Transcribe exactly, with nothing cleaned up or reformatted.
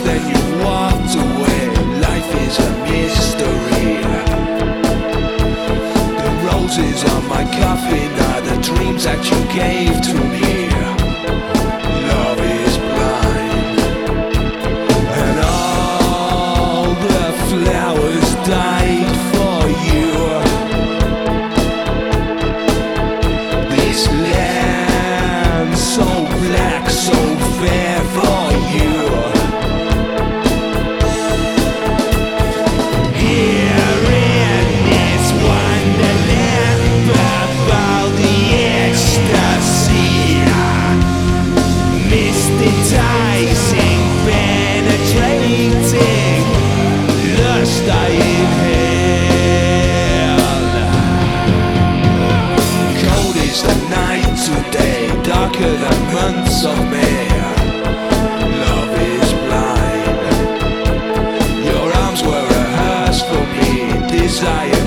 then you walked away. Life is a mystery. The roses on my coffin are the dreams that you gave to me. Love is blind, and all the flowers died for you. This land so black, so fair for you. Here in this wonderland, about the ecstasy, mysticizing, penetrating, lust I inhale. Cold is the night today, darker than months of May. Love is blind. Your arms were a hearse for me, desire